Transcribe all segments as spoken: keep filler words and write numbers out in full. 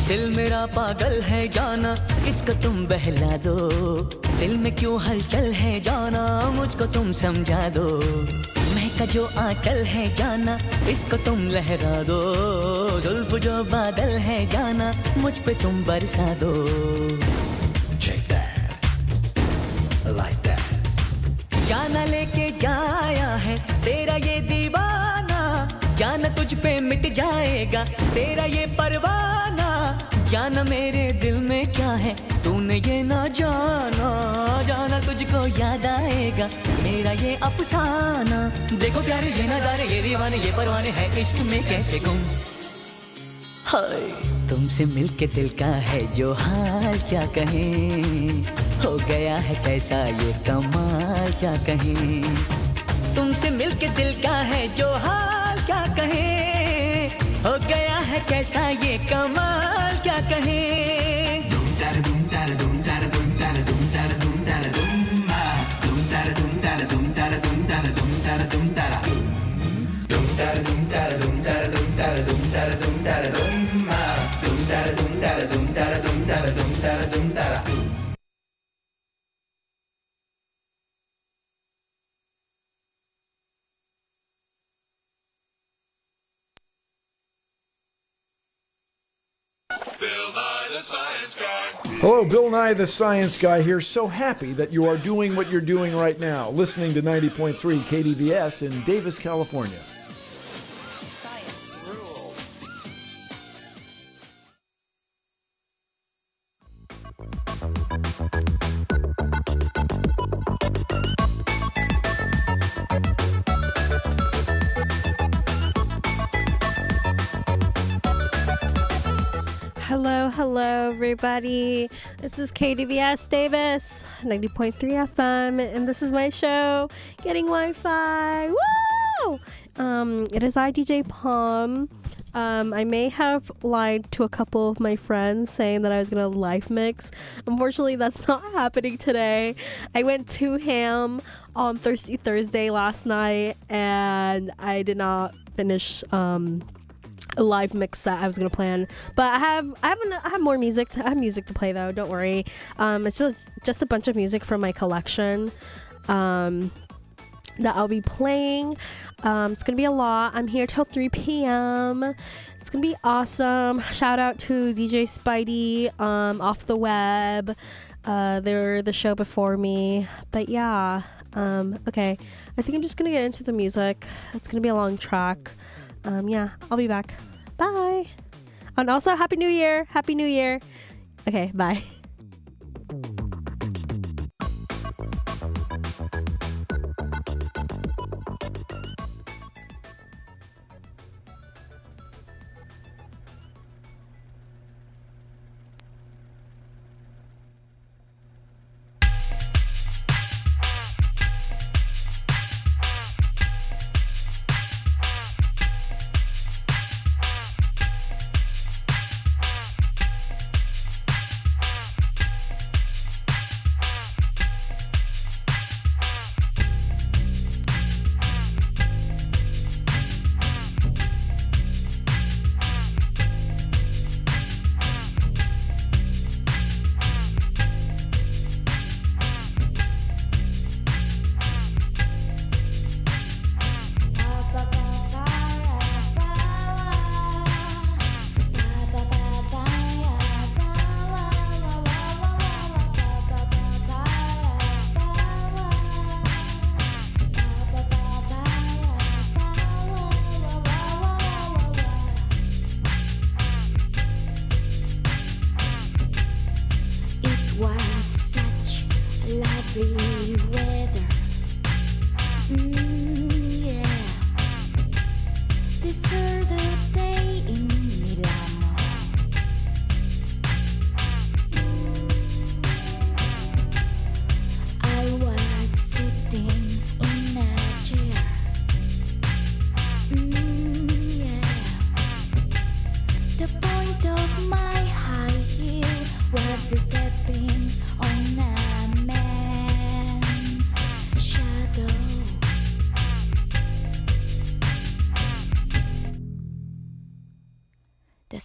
दिल मेरा पागल है जाना, इसको तुम बहला दो। दिल में क्यों हलचल है जाना, मुझको तुम समझा दो। महका जो आंचल है जाना, इसको तुम लहरा दो। जुल्फ जो बादल है जाना, मुझ पे तुम बरसा दो। Check that, like that. जाना लेके जाया है तेरा ये दीवाना, जाना तुझ पे मिट जाएगा तेरा ये परवाना। जाना मेरे दिल में क्या है तूने ये ना जाना, जाना तुझको याद आएगा मेरा ये अफसाना। देखो प्यारे ये नजारे, ये दीवाने, ये परवाने हैं इश्क में कैसे गुम। हाय तुमसे मिलके दिल का है जो हाल क्या कहें, हो गया है कैसा ये कमाल क्या कहें। तुमसे मिलके दिल का है जो हाल क्या कहें, हो गया है कैसा ये कमाल क्या कहें। Dum da dum da dum da dum da dum da dum da dum ma. Dum da dum da dum da dum da dum da dum da dum da dum da dum da dum da dum da dum da dum ma. Dum da dum da dum da dum da dum da dum da dum. Hello, Bill Nye the Science Guy here. So happy that you are doing what you're doing right now, listening to ninety point three K D V S in Davis, California. Science rules. Hello, hello, everybody. This is K D V S Davis, ninety point three F M, and this is my show, Getting Wi-Fi. Woo! Um, it is I, D J Palm. Um, I may have lied to a couple of my friends saying that I was going to live mix. Unfortunately, that's not happening today. I went to ham on Thirsty Thursday last night, and I did not finish um, a live mix that I was gonna plan, but I have I have an, I have more music. To, I have music to play though. Don't worry. Um, it's just just a bunch of music from my collection. Um, that I'll be playing. Um, it's gonna be a lot. I'm here till three p.m. It's gonna be awesome. Shout out to D J Spidey, um, Off the Web. Uh, they're the show before me. But yeah. Um, okay. I think I'm just gonna get into the music. It's gonna be a long track. Um, yeah, I'll be back. Bye. And also, Happy New Year. Happy New Year. Okay, bye.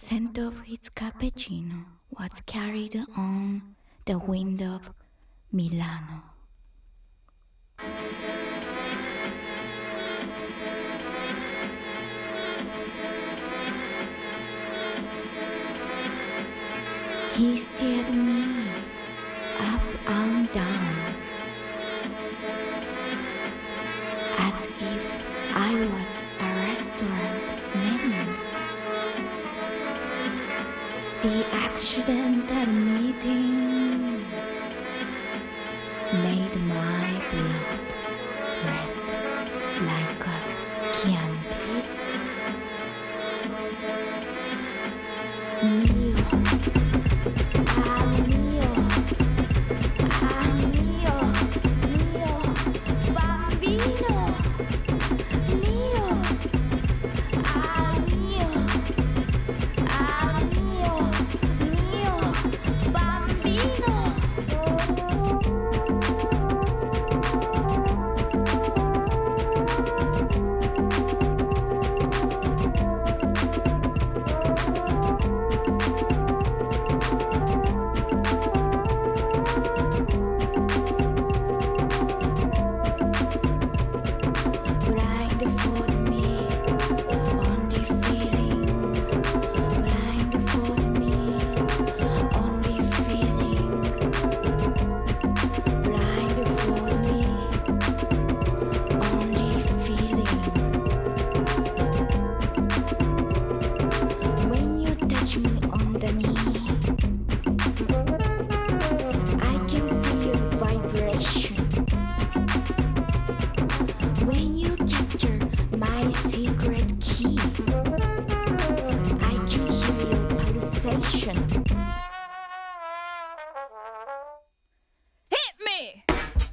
scent of his cappuccino was carried on the wind of Milano. He steered me up and down, as if I was a restaurant menu. The accidental meeting made my blood red like a candy. Mio, ah mio, ah mio, mio bambino, mio, ah mio, ah mio, mio bambino. Blindfold me on the feeling, blindfold me on the feeling, blindfold me on the feeling. When you touch me on the knee, I can feel your vibration. When you capture my secret key, I can hear your pulsation. Hit me!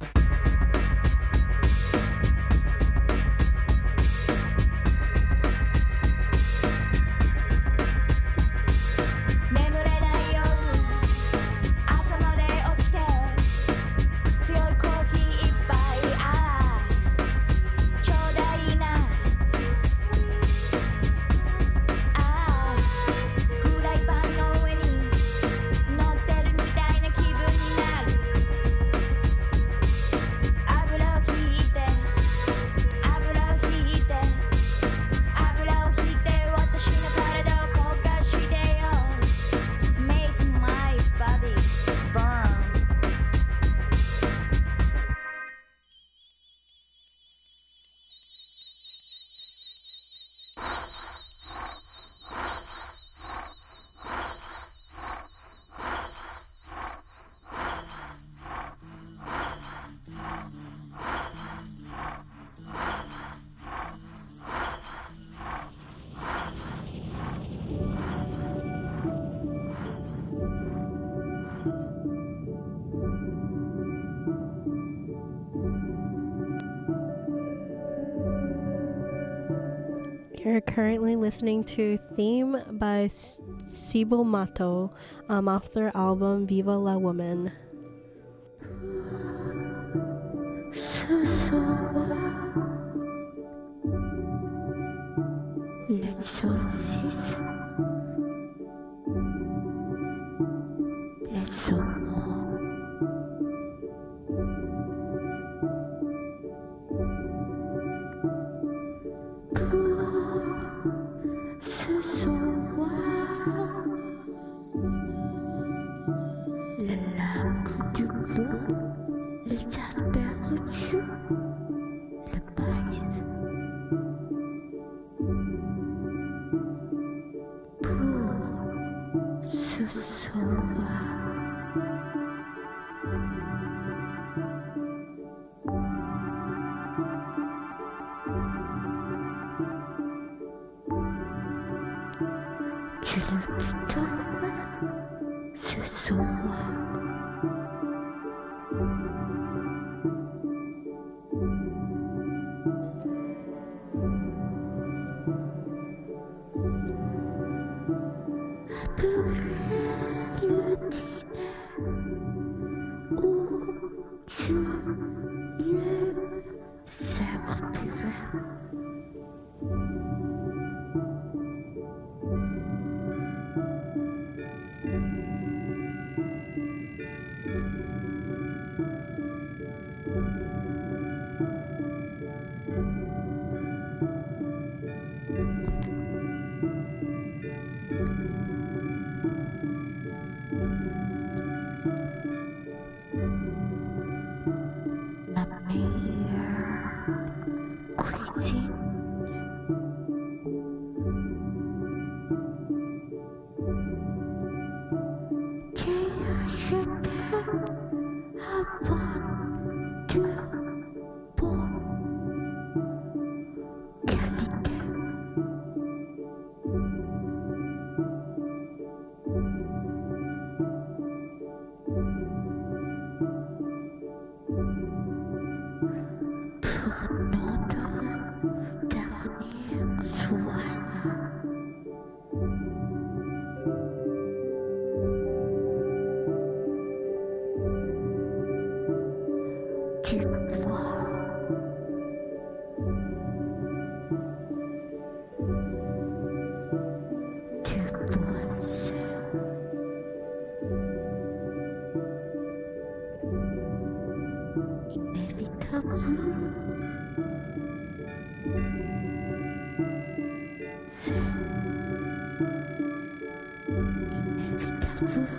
You're currently listening to Theme by S- Cibo Matto um, off their album Viva la Woman. pour notre dernier soir. Tu vois, tu vois seul. Inévitable. C'est inévitable.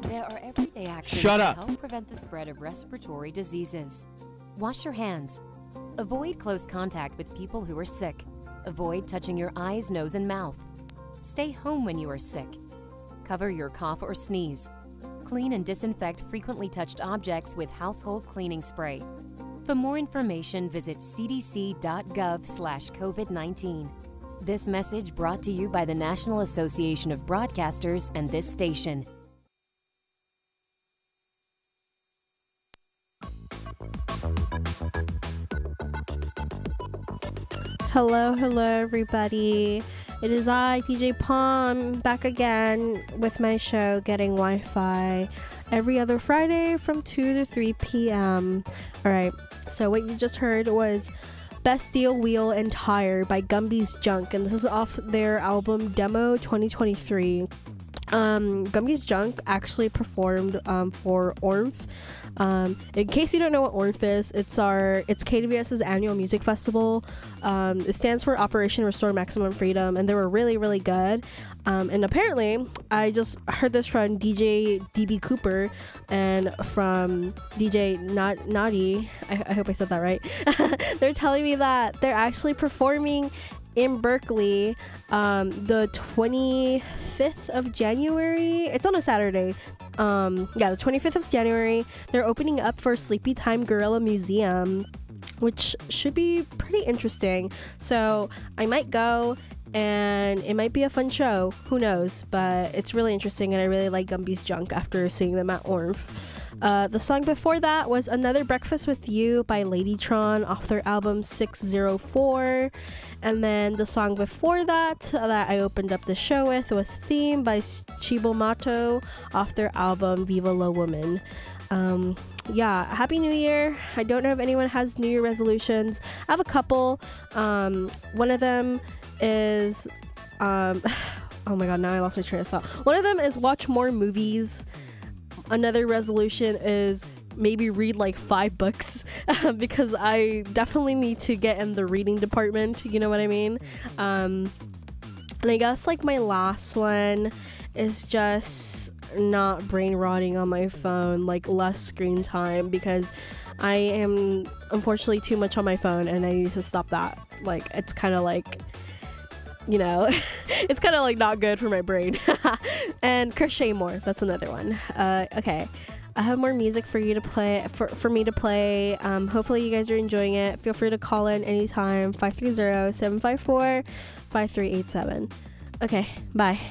There are everyday actions Shut to up. help prevent the spread of respiratory diseases. Wash your hands. Avoid close contact with people who are sick. Avoid touching your eyes, nose, and mouth. Stay home when you are sick. Cover your cough or sneeze. Clean and disinfect frequently touched objects with household cleaning spray. For more information, visit c d c dot gov slash covid nineteen. This message brought to you by the National Association of Broadcasters and this station. Hello, hello, everybody. It is I, D J Palm, back again with my show, Getting Wi-Fi, every other Friday from two to three p.m. All right, so what you just heard was Best Deal, Wheel, and Tire by Gumby's Junk, and this is off their album Demo twenty twenty-three. Um, Gumby's Junk actually performed um, for O R F. Um, in case you don't know what O R F is, it's our it's KTVS's annual music festival. Um, it stands for Operation Restore Maximum Freedom, and they were really really good. Um, and apparently, I just heard this from D J D B Cooper and from D J Not Naughty. I, I hope I said that right. They're telling me that they're actually performing in Berkeley um, the twenty-fifth of January. It's on a Saturday. Um, yeah, the twenty-fifth of January. They're opening up for Sleepy Time Gorilla Museum, which should be pretty interesting. So I might go, and it might be a fun show. Who knows? But it's really interesting, and I really like Gumby's Junk after seeing them at O R F. Uh, the song before that was Another Breakfast with You by Ladytron off their album six oh four. And then the song before that that I opened up the show with was Theme by Chibomato off their album Viva La Woman. Um, yeah, Happy New Year. I don't know if anyone has New Year resolutions. I have a couple. Um, one of them is... Um, oh my god, now I lost my train of thought. One of them is watch more movies. Another resolution is maybe read like five books because I definitely need to get in the reading department, you know what I mean? Um, and I guess like my last one is just not brain rotting on my phone, like less screen time, because I am unfortunately too much on my phone and I need to stop that. Like it's kind of like, you know, it's kind of like not good for my brain. And crochet more, that's another one. Uh, okay, I have more music for you to play, for, for me to play. Um, hopefully you guys are enjoying it. Feel free to call in anytime, five three zero, seven five four, five three eight seven. Okay, bye.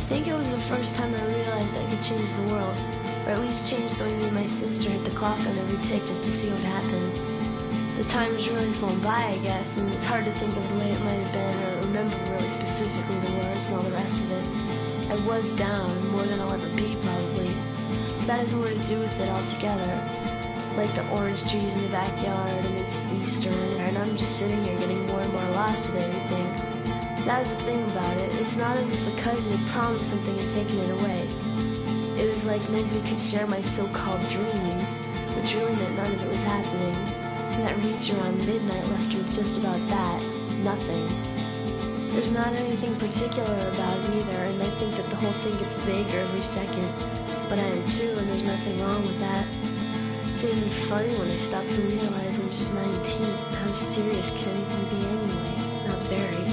think it was the first time I realized I could change the world, or at least change the way me and my sister hit the clock on every tick just to see what happened. The time is really flown by, I guess, and it's hard to think of the way it might have been or remember really specifically the words and all the rest of it. I was down, more than I'll ever be, probably. But that has more to do with it altogether. Like the orange trees in the backyard, and it's Easter, and I'm just sitting here getting more and more lost with everything. That was the thing about it. It's not as if a cousin had promised something and taken it away. It was like nobody could share my so-called dreams, which really meant none of it was happening. And that reach around midnight left her with just about that, nothing. There's not anything particular about it either, and I think that the whole thing gets vaguer every second. But I am too, and there's nothing wrong with that. It's even funny when I stop to realize I'm just nineteen. How serious can anything be anyway? Not very.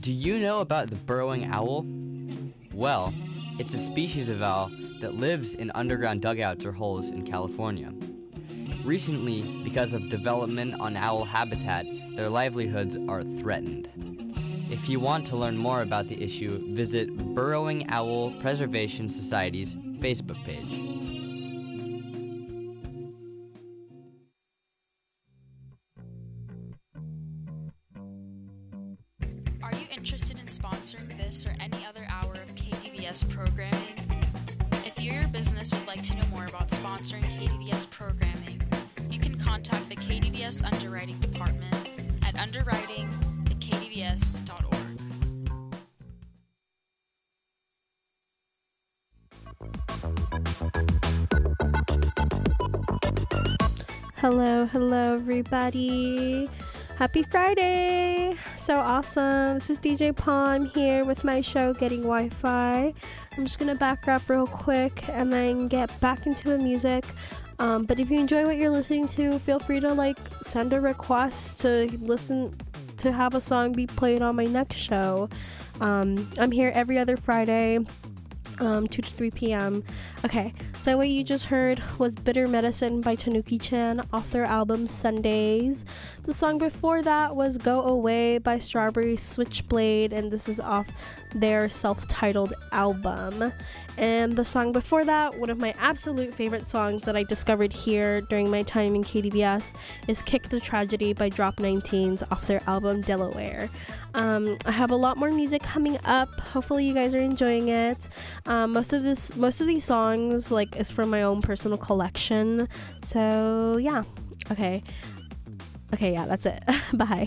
Do you know about the burrowing owl? Well, it's a species of owl that lives in underground dugouts or holes in California. Recently, because of development on owl habitat, their livelihoods are threatened. If you want to learn more about the issue, visit Burrowing Owl Preservation Society's Facebook page. Are you interested in sponsoring this or any other hour of K D V S programming? If you or your business would like to know more about sponsoring K D V S programming, you can contact the K D V S Underwriting Department at underwriting at k d v s dot org. Hello, hello, everybody. Happy Friday. So awesome. This is D J Palm here with my show, Getting Wi-Fi. I'm just going to back up real quick and then get back into the music. Um, but if you enjoy what you're listening to, feel free to like send a request to listen to have a song be played on my next show. Um, I'm here every other Friday. Um, two to three p.m. Okay, so what you just heard was Bitter Medicine by Tanuki-chan off their album Sundays. The song before that was Go Away by Strawberry Switchblade, and this is off their self-titled album. And the song before that, one of my absolute favorite songs that I discovered here during my time in K D V S, is Kick the Tragedy by Drop nineteens off their album Delaware. Um, I have a lot more music coming up. Hopefully you guys are enjoying it. Um, most of this, most of these songs, like, is from my own personal collection. So yeah, okay, okay, yeah, that's it. Bye.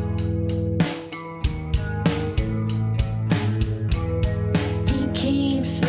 Keeps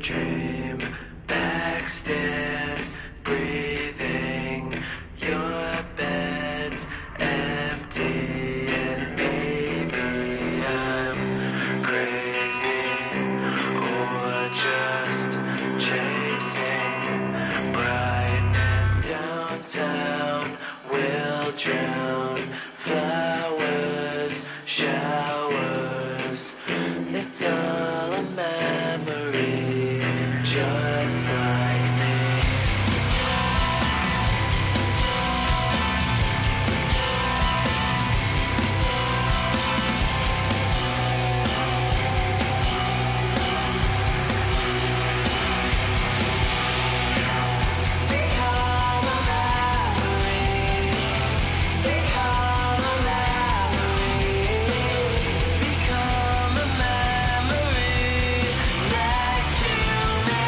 dream. Backstairs, breathing. Your bed's empty, and maybe I'm crazy or just chasing brightness. Downtown will drown. Flowers, showers. It's all a memory, just like me. Become a memory. Become a memory. Become a memory next to me.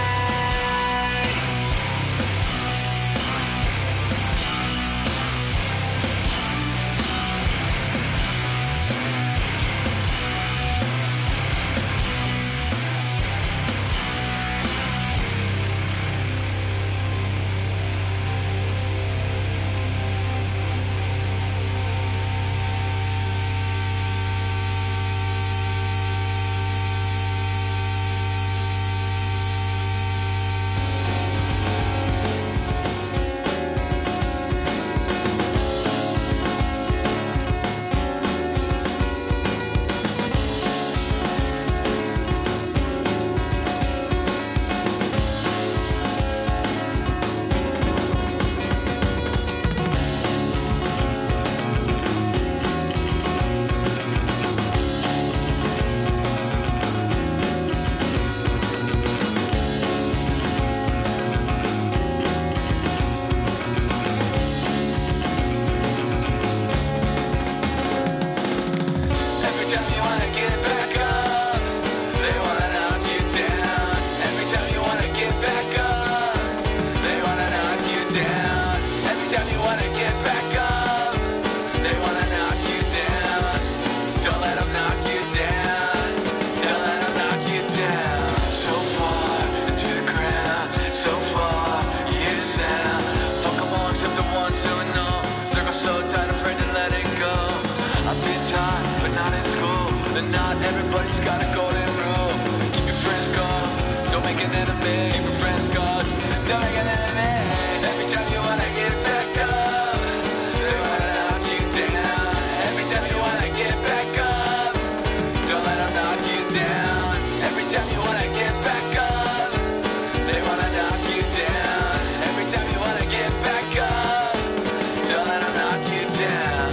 Every time you wanna get back up, they wanna knock you down. Every time you wanna get back up, they wanna knock you down. Every time you wanna get back up, they wanna knock you down. Don't let them knock you down. Don't let them knock you down. So far into the ground, so far you sound. Don't come along except the ones who know. Circle so tight, afraid to let it go. I've been taught, but not in school, that not everybody's got a golden rule. Keep your friends close, don't make an enemy. Keep your friends close, don't make an enemy. Every time you wanna get back up, they wanna knock you down. Every time you wanna get back up, don't let them knock you down. Every time you wanna get back up, they wanna knock you down. Every time you wanna get back up, don't let them knock you down.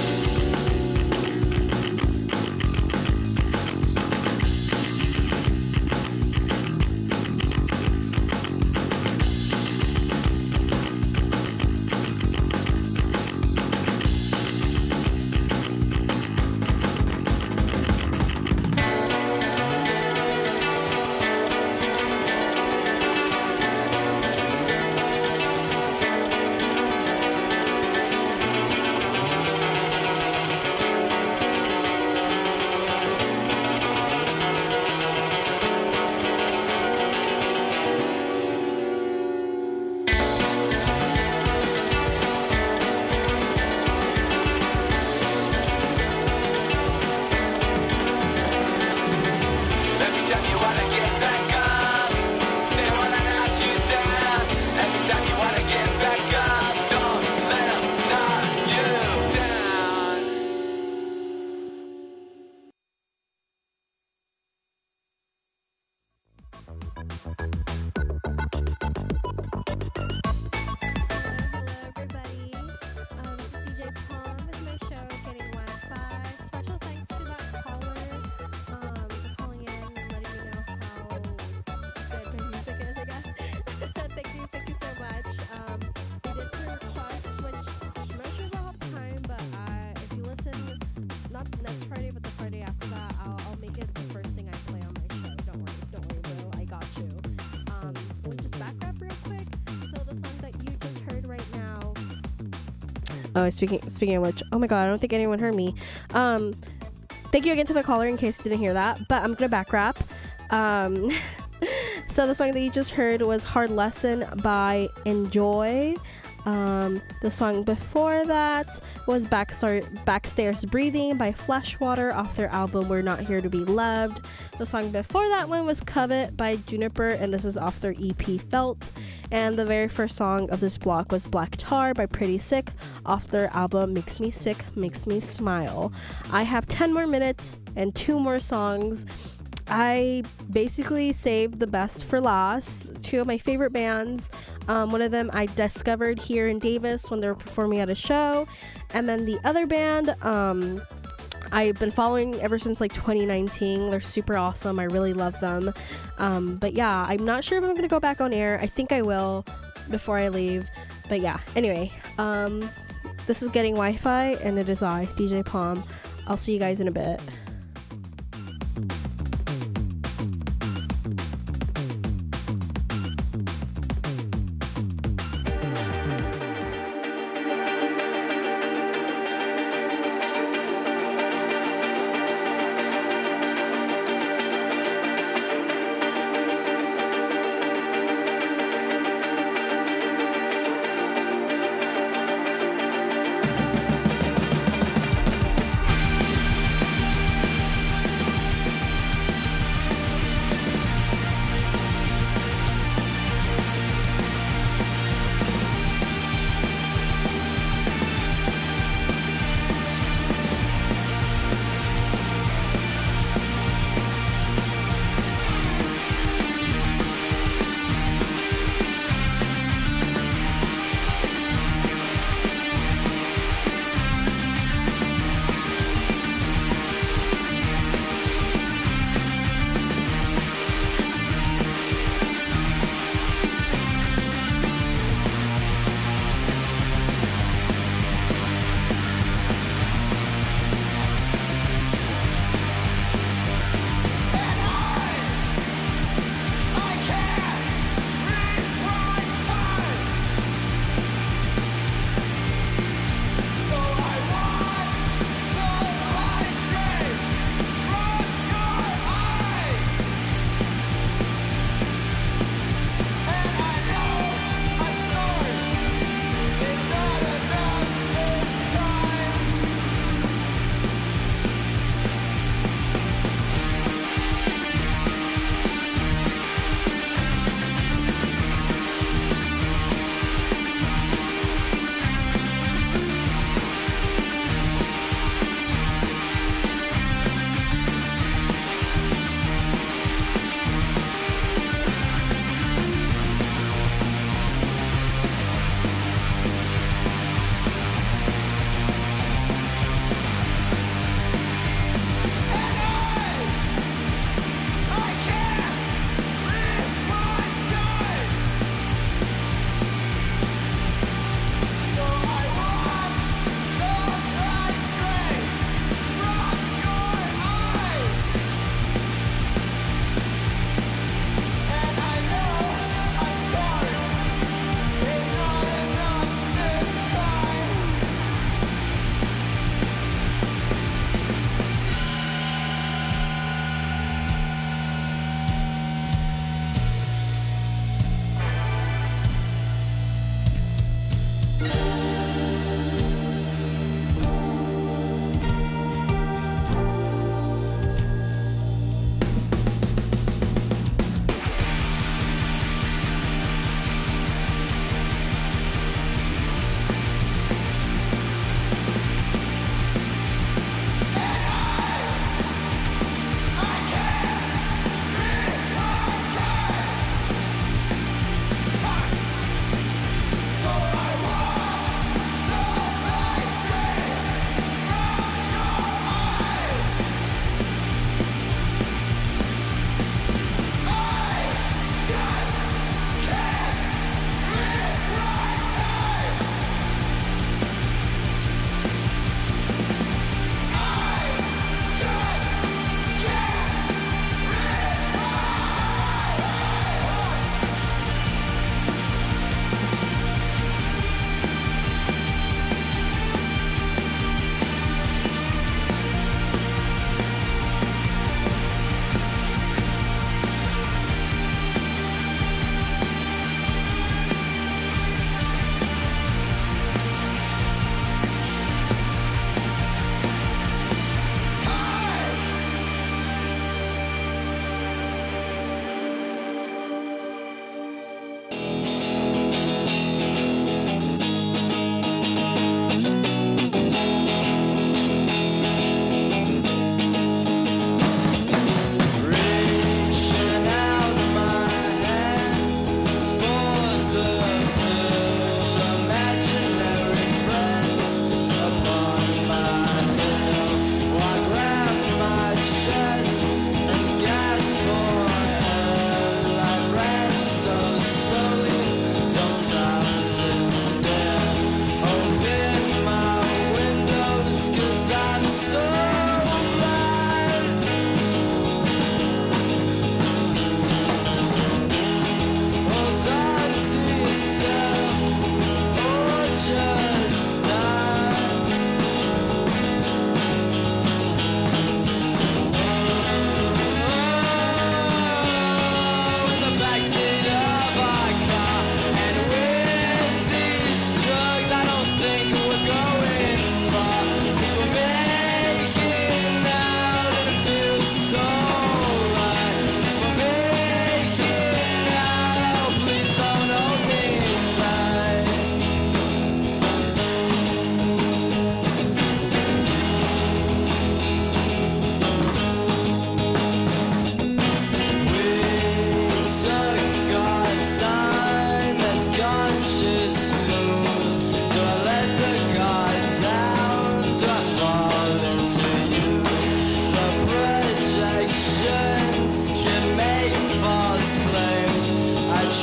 Every time you wanna get back up, they wanna knock you down. Every time you wanna get back up, don't let them knock you down. Hello, everybody. Um, this is D J Palm with my show, Getting Wi-Fi. Special thanks to that caller um, for calling in and letting me know how good my music is, I guess. Thank you, thank you so much. Um, we did for requests, which I'm not sure if I'll have time, but uh, if you listen, not next Friday, but the Friday after that, I'll, I'll make it the first thing I play on my show. Don't worry, don't worry, bro. I got you. Um, we'll just back up real quick. So the song that you just heard right now. Oh, speaking speaking of which, oh my god, I don't think anyone heard me. Um, thank you again to the caller in case you didn't hear that. But I'm gonna back rap. Um, So the song that you just heard was Hard Lesson by Enjoy. Um, the song before that was Backstar- Backstairs Breathing by Fleshwater off their album We're Not Here to Be Loved. The song before that one was Covet by Juniper, and this is off their E P Felt. And the very first song of this block was Black Tar by Pretty Sick off their album Makes Me Sick, Makes Me Smile. I have ten more minutes and two more songs. I basically saved the best for last. Two of my favorite bands. Um, one of them I discovered here in Davis when they were performing at a show. And then the other band, um, I've been following ever since like twenty nineteen. They're super awesome. I really love them. Um, but yeah, I'm not sure if I'm going to go back on air. I think I will before I leave. But yeah, anyway, um, this is Getting Wi-Fi, and it is I, D J Palm. I'll see you guys in a bit.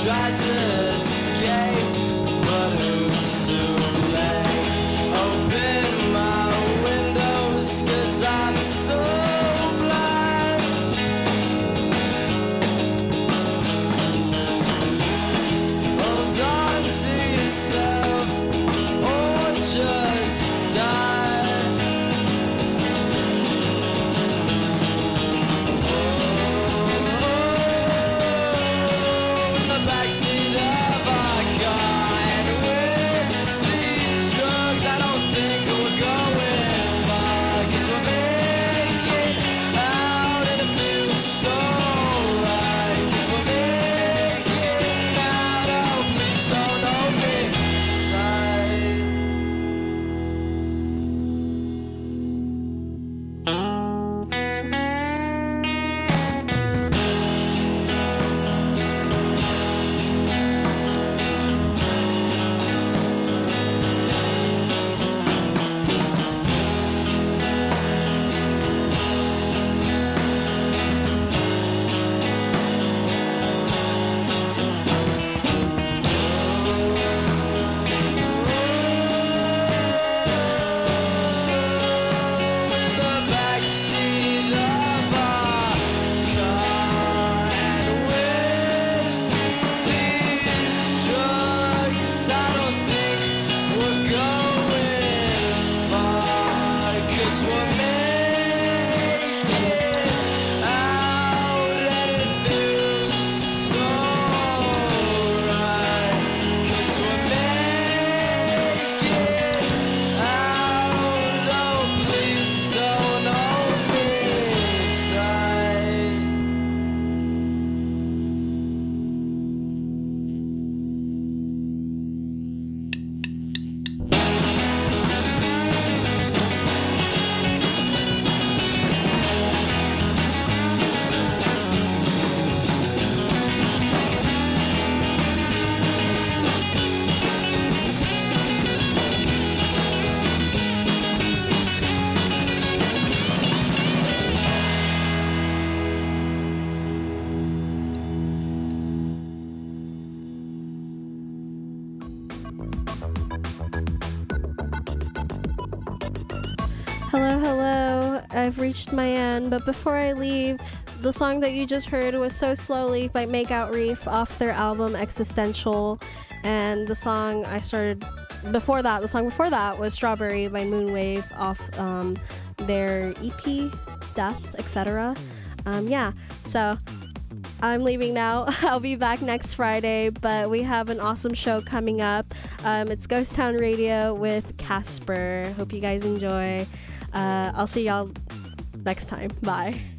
tried to escape, but who's to blame? Open my windows, cause I'm so blind. Hold on to yourself, or just die. In the backseat of our car, and with these drugs, I don't think we're going far. 'Cause we're making out, and it feels so right. 'Cause we're making out, oh please don't hold me tight. In the backseat of our car, and with these drugs, I don't think we're going far. 'Cause we're making out, and it feels so right. 'Cause we're making out, oh please don't hold me tight. Hello, hello. I've reached my end, but before I leave, the song that you just heard was So Slowly by Make Out Reef off their album Existential. And the song I started before that, the song before that was Strawberry by Moonwave off um, their E P, Death, et cetera. Um, yeah, so I'm leaving now. I'll be back next Friday, but we have an awesome show coming up. Um, it's Ghost Town Radio with Casper. Hope you guys enjoy. Uh, I'll see y'all next time. Bye.